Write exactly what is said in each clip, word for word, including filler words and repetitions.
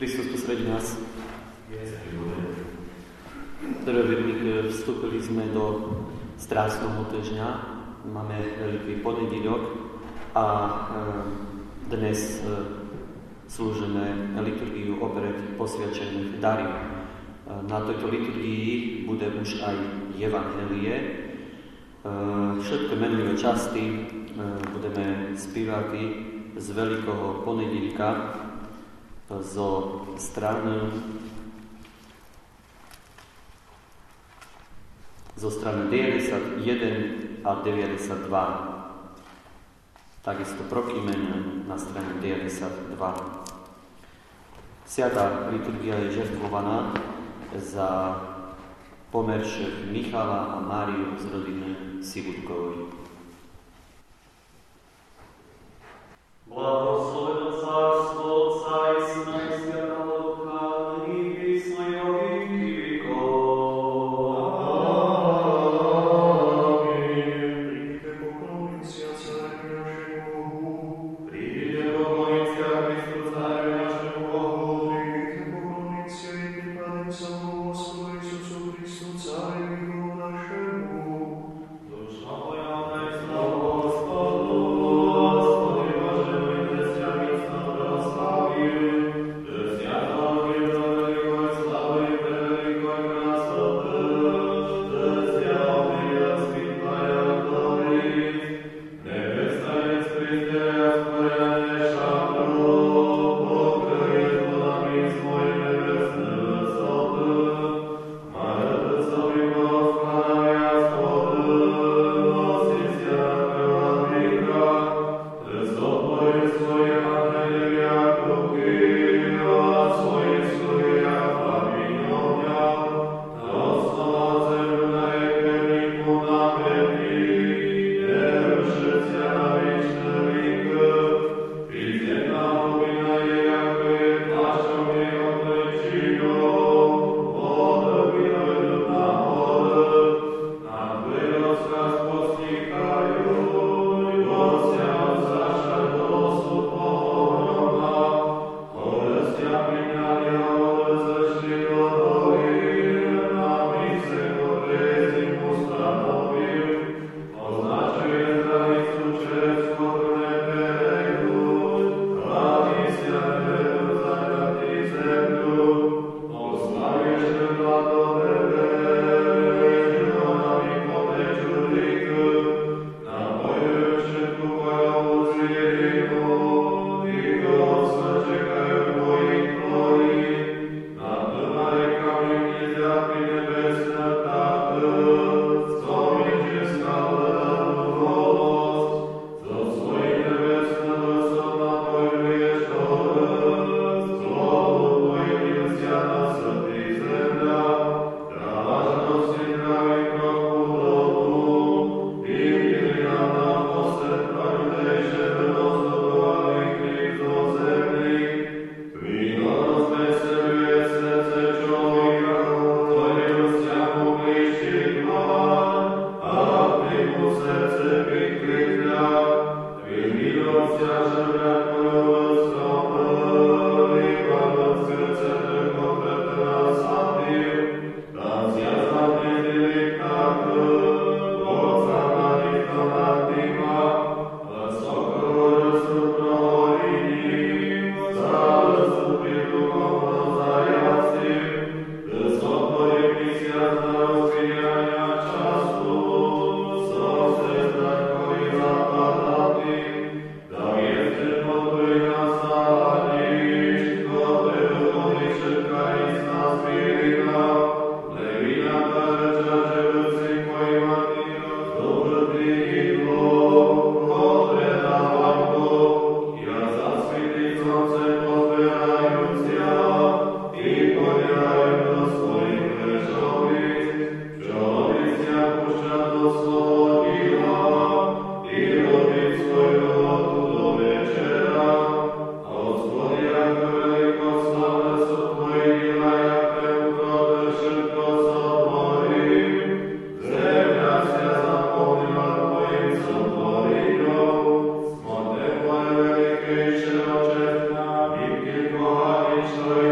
Kristus posredí nás. Drevírnik, vstúpili sme do Strásneho týždňa, máme veľký ponedíľok a dnes slúžime liturgiu obred posviačených dary. Na tejto liturgii bude už aj evanjelie. Všetky menlivé časti budeme spívať z veľkého ponedíľka zo strany zo strany deväťdesiatjeden a deväťdesiatdva. Takisto prokýmenie na strane deväťdesiatdva. Sviatá liturgia je žertvovaná za pomeršek Michala a Máriu z rodiny Sigurkovej. Blahoslovené cárstvo Otca i Syna i Svätého Ducha, i prisno i vo veky vekov. Amen. Príďte pokloniť sa Carovi našemu Bohu. Príďte pokloniť sa Kristu Carovi našemu Bohu. Príďte pokloniť sa i prípadným samom Gospodu Isusu Kristu Carovi Bohu našemu. Duša moja, daj slavu Gospodu. Господи, Боже мой, христианство прославил. Ты святого Христа великой славы и превеликой красоты. Ты святый распятая творит. Небесное Христе, распорядное шатру, покрыет водами свой небесный высоты. Молитвы Господа Господу, носися крыла века. Ты сотворил свои ангели, як руки, а свои слуги, як пламень огня. Основал землю на рекернику намерни, держится на вечный век. Приземна глубина е, яко е плащом его причину, вода виноведут на воды. Над выростках спустникаю, гостям зашел досуд погрома. Гостя приняли, воды зашли до дороги, на місце потрезим установив. Означує границю, через котру не перейдуть, границя не закати землю. Ославиш жила до тебе, жінонами потечу ріки, напоюючи ту бойову звірину, і голосно чекаю твоїх твої. Над двома ріками гніздяки небесна птахи, сомічі скалена голос, зо своїх небесна висот напоюєш гори, злобу твоїх стяна сати земля, траважності трави крок удобу, і вірина на посеред людей шебено здобували хліб до землі. Віно розвеселює серце чоловіка, творив стягу ближчий план, а хліб у серце відкриття. Він відровся земля кольовоскопи, і падав серце тихо прете насадив. Там зв'язав неділік так, Бог заманив до надима, високого розсудного лінії, заступив духовно заясив. Ти сотворив місяць на розкрияння часу, сонце знакою западати, дав єсти подвиг на ніч, коли виходить чекається на звірина, левіна бережа живуцих поймати, доброти і Бог, котре давав Бог, я засвітить сонце позбираються, і подягають до своїх вершовиць, чоловіця пуща до свого діла, і робить свою роботу до вечора. Господи, як велико славне сотвої діла, як певно швидко сотворив. Земля вся заповнила Твоїм сотворінням. Смотри, моє велике і широчезна, і кількога і що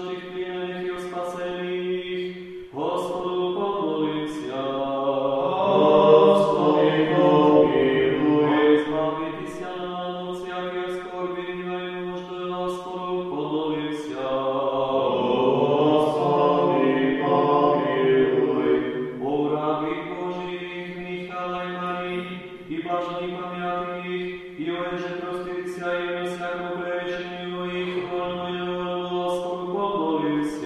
našich plynených i spasených, Gospodu pomolимся. Господи, помилуй. Избавитеся нам от всяких скорби и нужд, Господу помолимся. Господи, помилуй. О раби Божьих Михала и Марии, и блаженных помятых, и оеже проститься им всякому прегрешению их, вольную, Господу помолимся.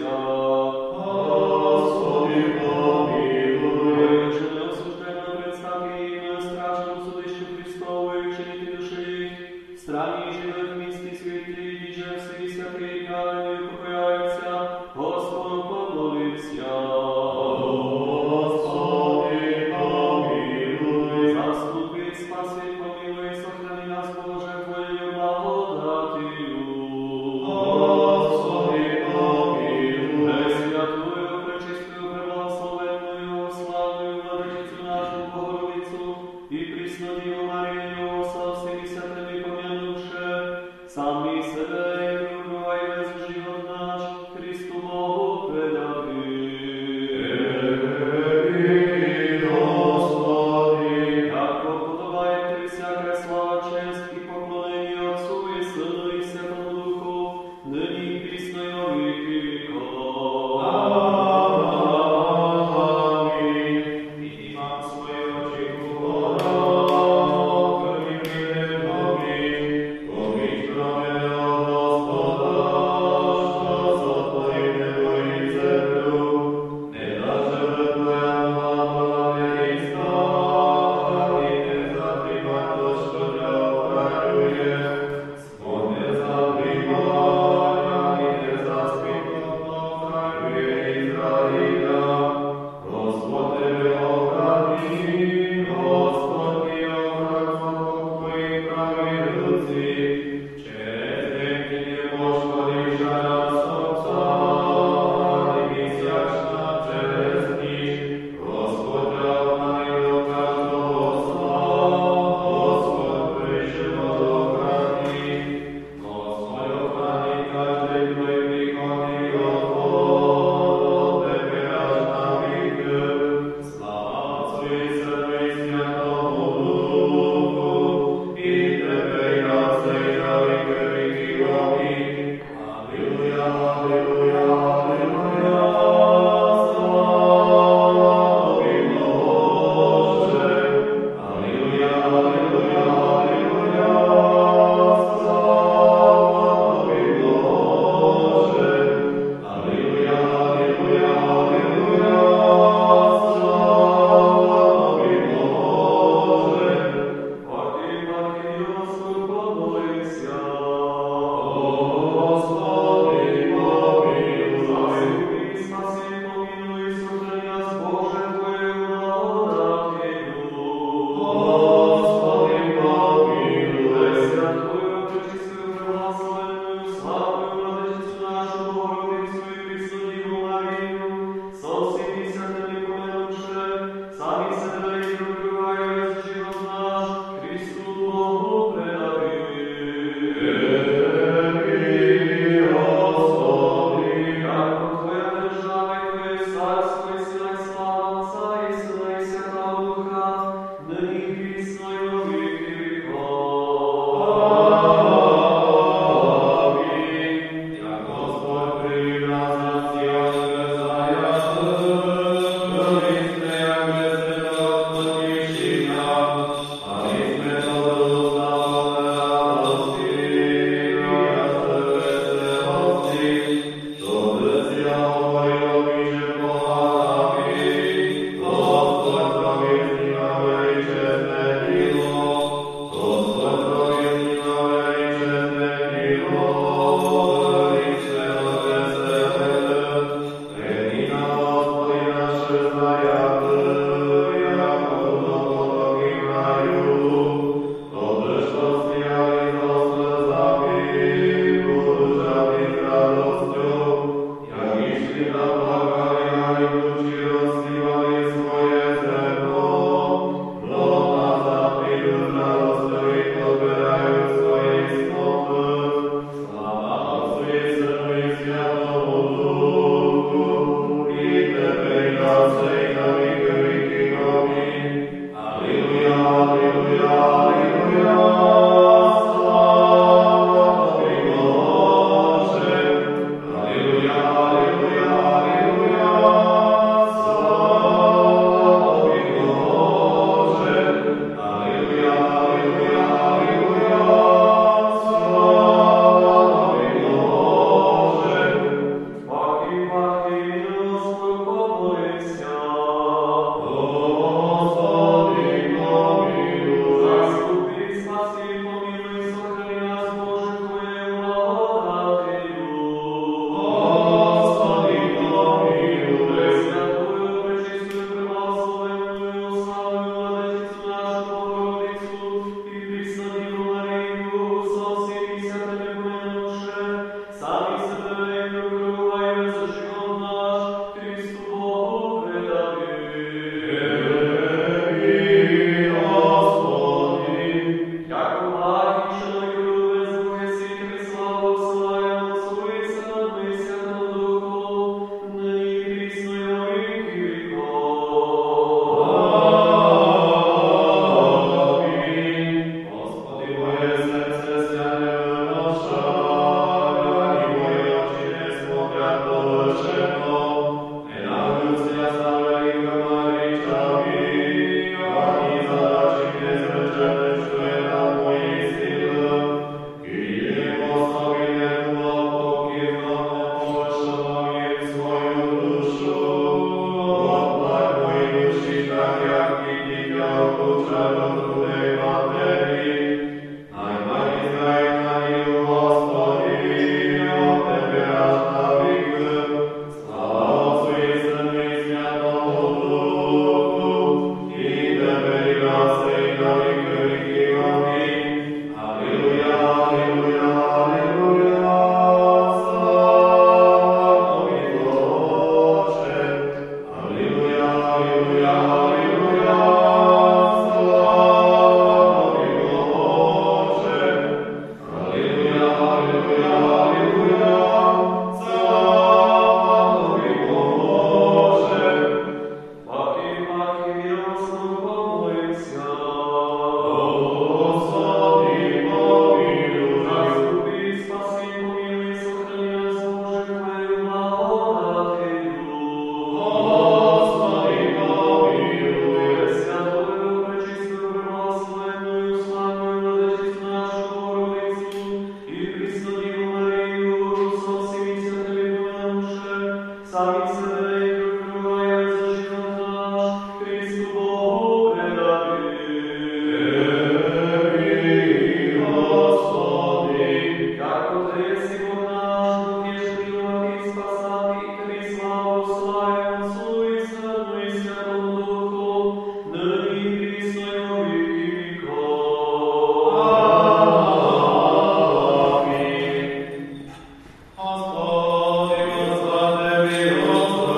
Hospodin, Gospode, milosť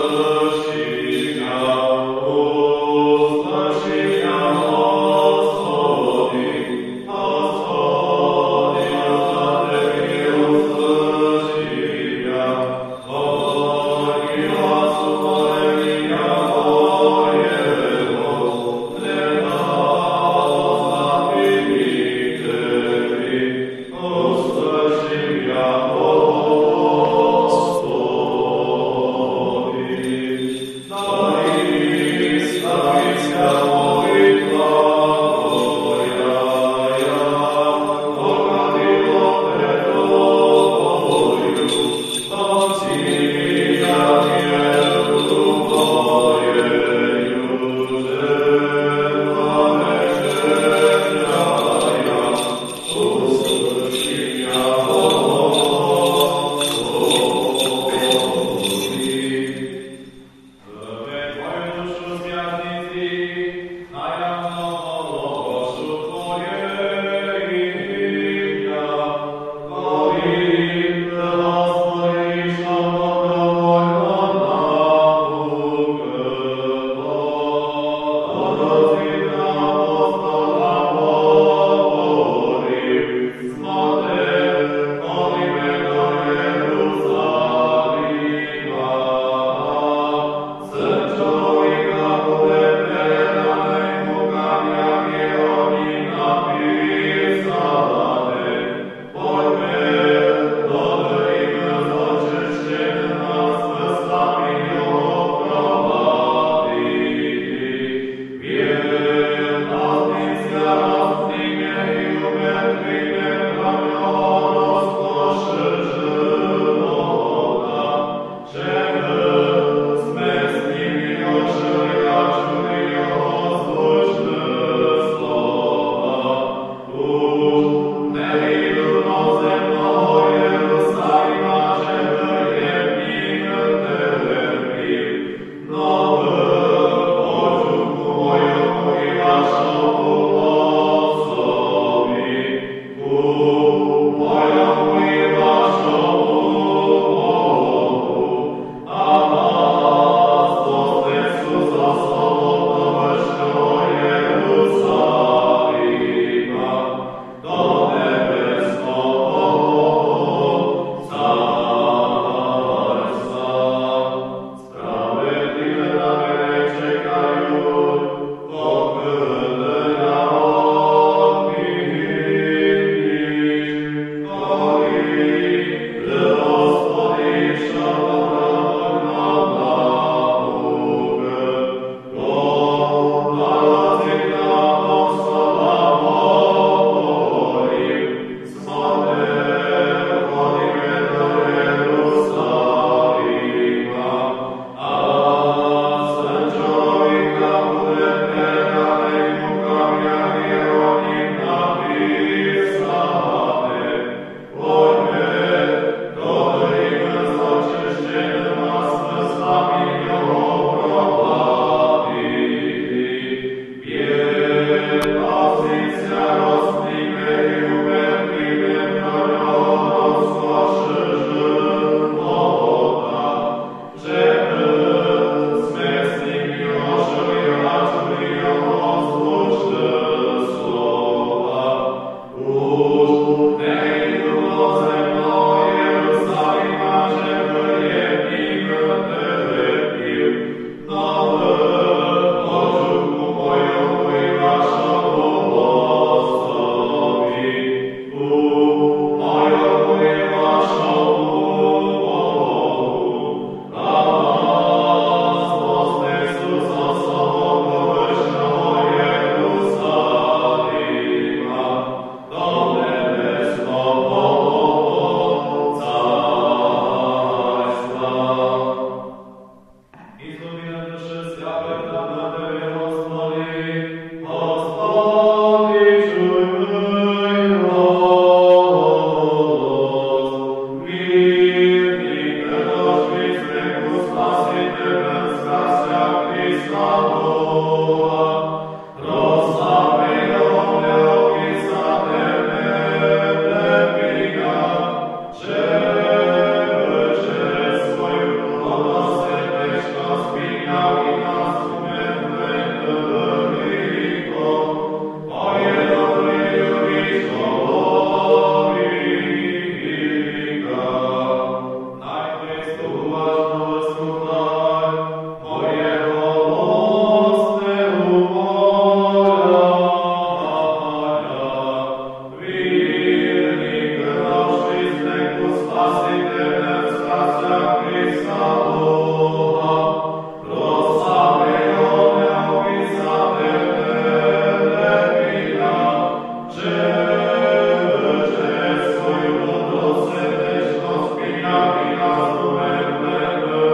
Amen.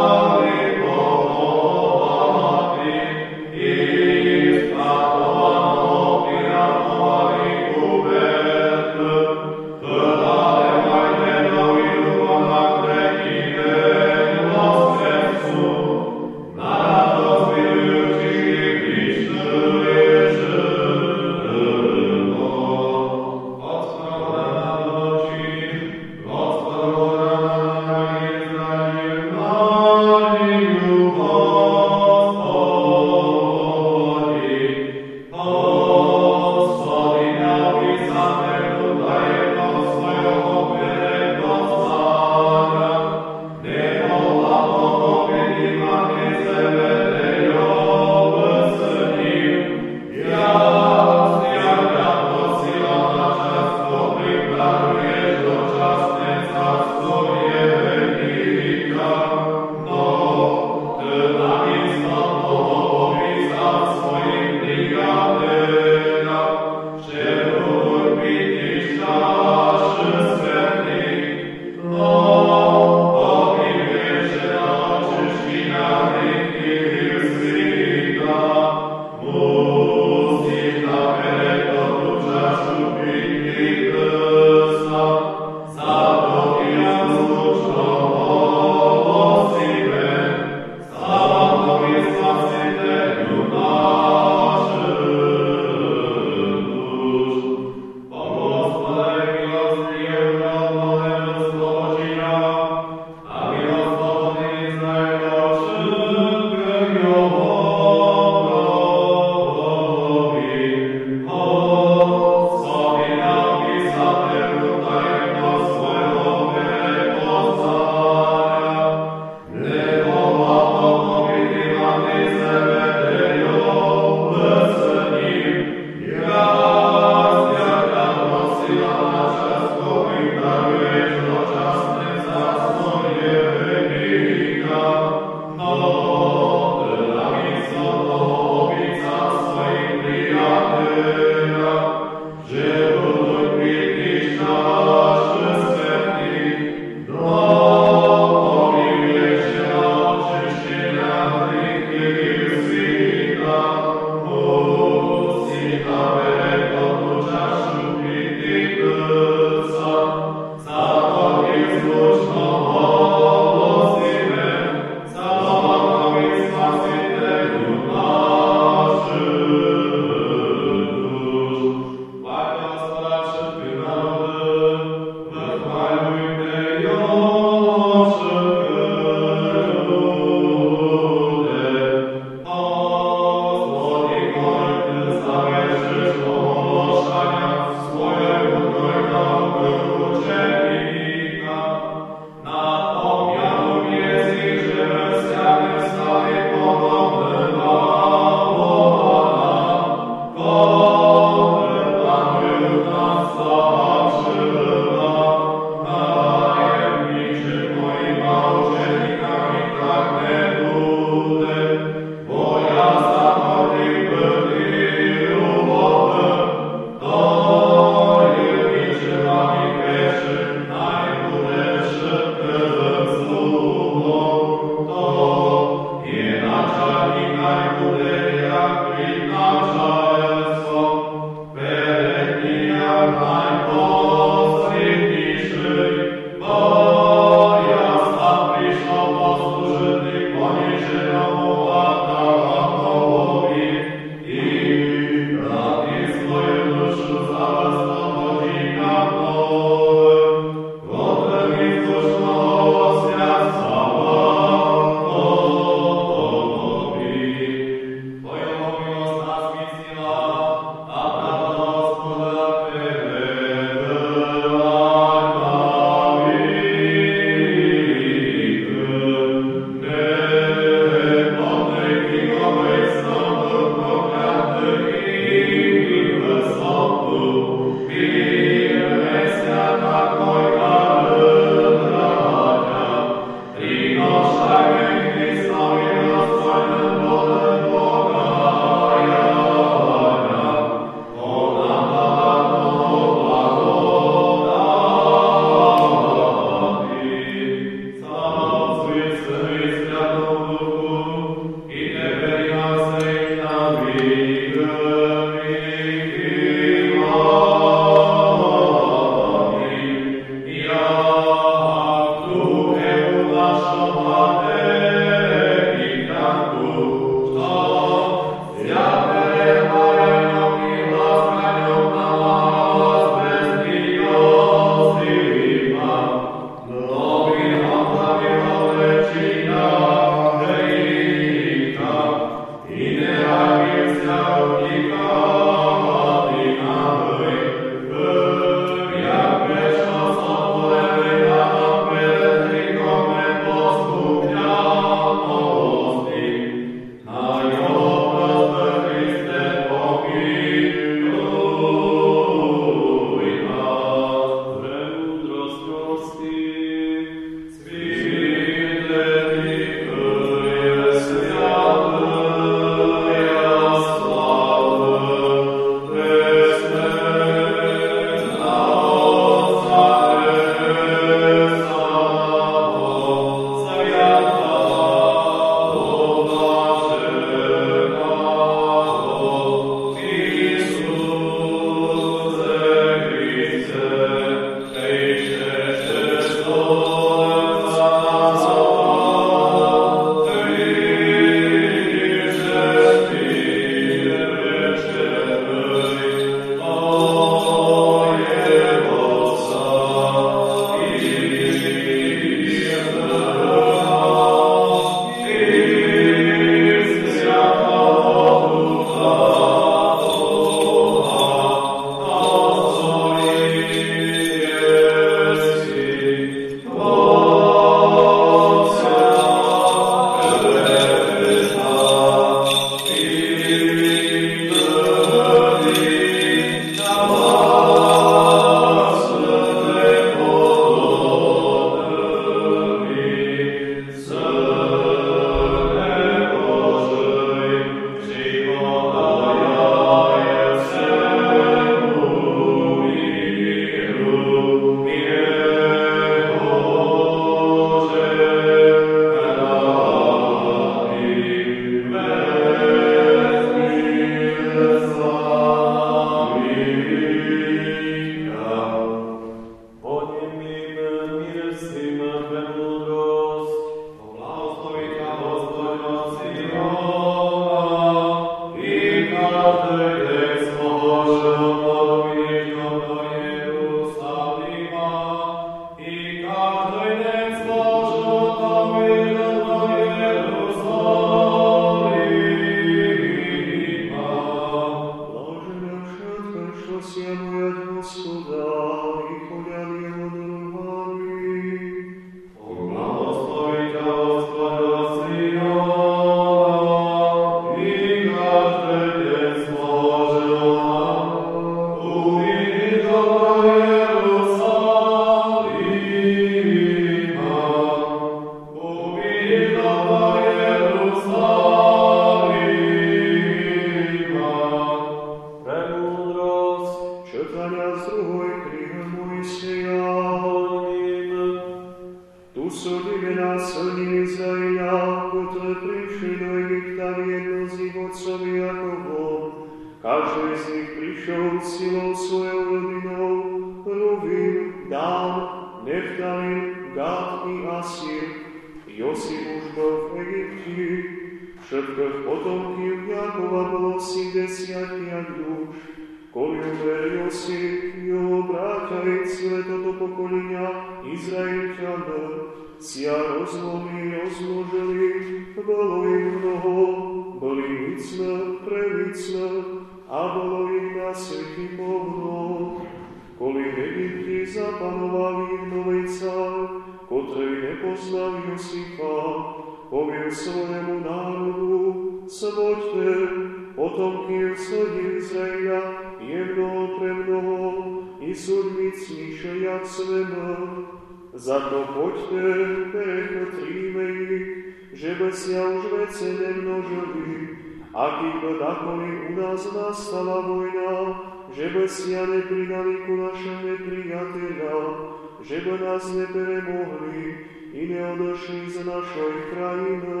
do Egypta viedol z nich otcovi Jakovom. Každý z nich prišiel silou svojou rodinou, Ruvim, Dán, Neftalim, Gad i Asir. Josip už bol v Egypti. Všetkých potomkів Jakova bolo sedemdesiatpäť duš. Коли умер Йосип, його браття і ціле тото покоління Ізраїльтяна, ся розломи розмножили, було їх много, були міцно, превіцно, а було їх на світі повно. Коли в Єгипті запанував їх новий цар, котрий не познав Йосипа, повів своєму народу: «Сводьте, потомків синів Ізраїля, є много премного, і суд міцніше, як свина. Зато ходьте, перехотріме їх, żeby ся už vece nemnožili, a kýba dakoli u nás nastala vojna, żeby ся ne pridali ku našem nepriateľa, żeby nás nepremohli i neodošli z našej krajiny.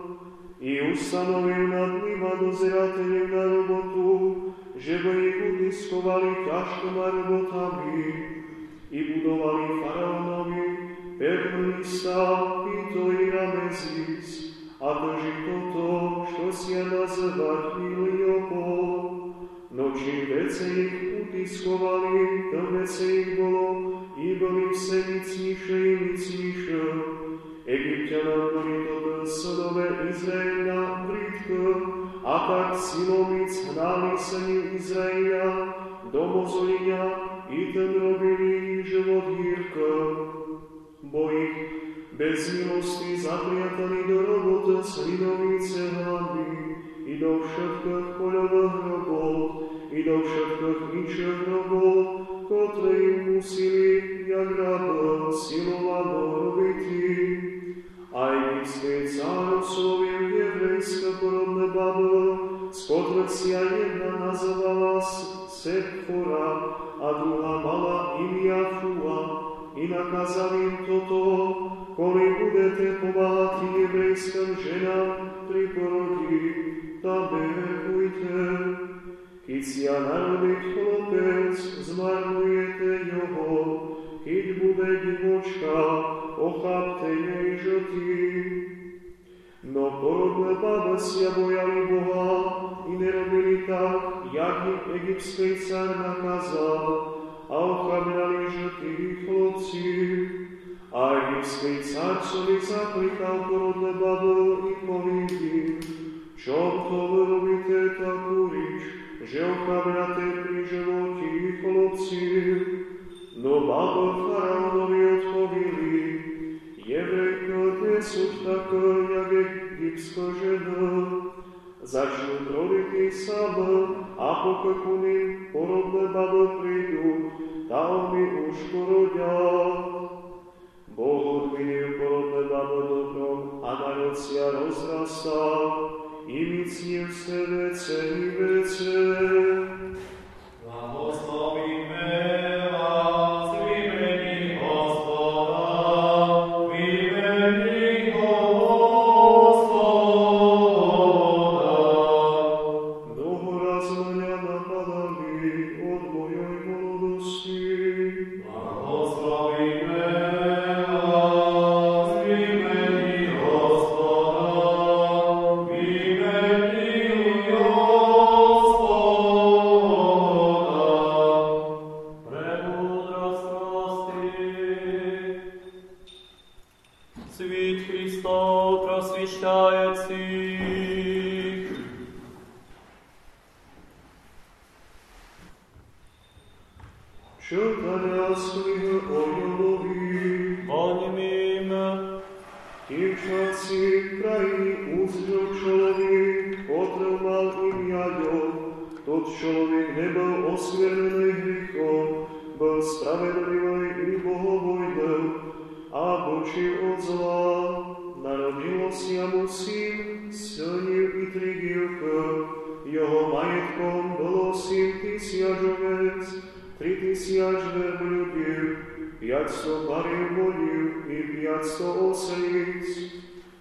I ustanovil nad nima dozerateľov na robotu, żeby ich utiskovali ťažkoma robotami i budovali faraónovi pevné mesta Pito i Ramezis, a drží toto, čo sia nazývať Iliopol. No čím vece ich utiskovali, to vece ich bolo i boli vse micniše i micniše. Egyptianom boli toto sodové Izraela britko, a tak silomic hnali syni Izraela do mozolinia i ten robili život hýrko. Bo ich bez milosti zapriatali do roboty slinovice hlavy i do všetkých poľových robot i do všetkých ničích robot, ktoré im museli, jak raba, silovano robiti. A egyptský cár oslovil jevrejské porodné babo, z ktorých sia jedna nazvala Sepfora a druhá mala imia Fua, i nakázal im toto: koli budete pomáhať jevrejským ženám pri porodí, tam berkujte. Keď sia narodiť chlopec, zmarnujete jeho, keď bude divočka, ochápte jej žoty. No porodné bábe sia bojali Boha i nerobili tak, jak ich egyptský cár nakázal, a ochabňali žoty chlopci. A egyptský cárcovi zaklikal porodné bábe i povedal: čo to vy robíte takú rič, že ochabňate pri životi chlopci? No bábe faraónovi odpověděli: Jevrejko nie sú také, jak egyptská žena. Začnú roditi sama, a pokud im porodné bábe prídu, tam mi už porodia. Boh odvinil porodné bábe dobrom a národ sia rozrastal i micnil se vece i vece. Blahoslavíme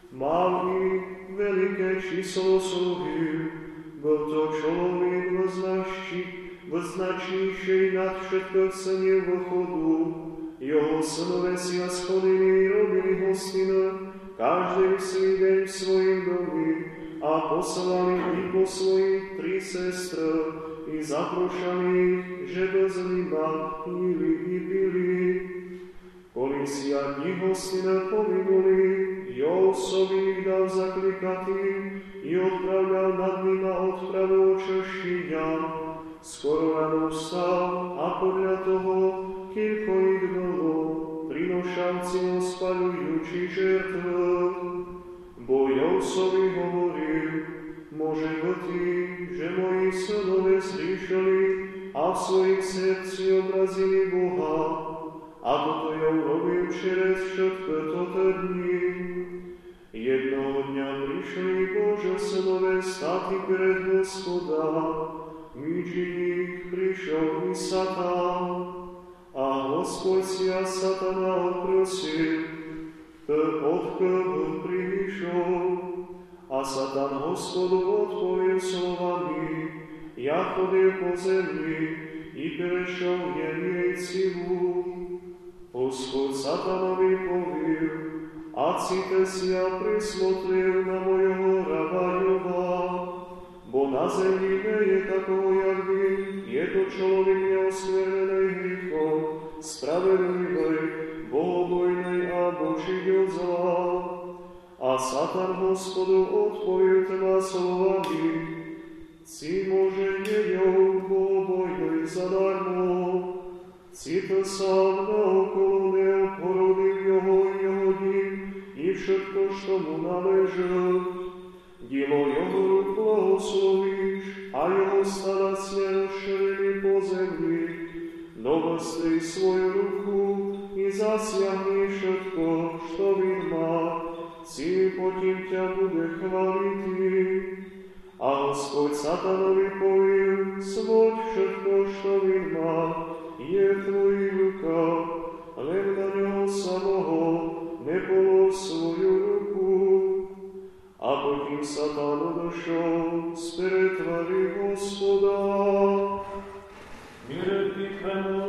Mal i veľké číslo sluhy, bol to človek voznačí, voznačíšej nad všetko chcenie pochodu. Jeho synové si a schodili robili hostinu, každý svý deň v svojim domi a poslali i po svojich tri sestry i zaprošali, že bez nima pili i pili. Polícia dní hostina pominuli, Josovi ich dal zaklikatý i odpravľal nad nima odpravu očeštíňa. Skoro ráno vstal a podľa toho, kýľko ich bolo, prinošavci ho spaľujúči žertvu. Bo Josovi hovoril, môže byť, že moji synové zrišili a v svojich srdci obrazili Boha. A toto ja urobil čerez všetko toto dní. Jednoho dňa prišli Bože synové státy pred Hospoda, míči nich prišiel i Satan. A Hospod si a Satana oprosil, to odkiaľ prišiel. A Satan Hospodu odpovedal slovami, ja chodil po zemi i prešiel jen jej silu. Hospod Satanovi povil, a cite si ja prismotril na mojho raba Joba, bo na zemi nie je takovo, jak by, je to človek neoskvernenej hriechom, spravedlivej, bohobojnej a Boží od zla. A Satan Hospodu odpovedal teba slovami, si môže nejou bohobojnej zadarmo, cite sám naokolo neoporodil jeho i jeho dní i všetko, što mu náleží. Dilo jeho rúk blahoslovíš a jeho stanacie rozšerili po zemi. Novostri svoju ruku i zasiahni všetko, što vid má, si potím ťa bude chváliti. A Hospod Satanovi povil, svoď všetko, što vid má, je tvojí ruka, len na ňoho samoho nepolož svoju ruku. A potím Satan odošol z pretvary Hospoda. Mire ti,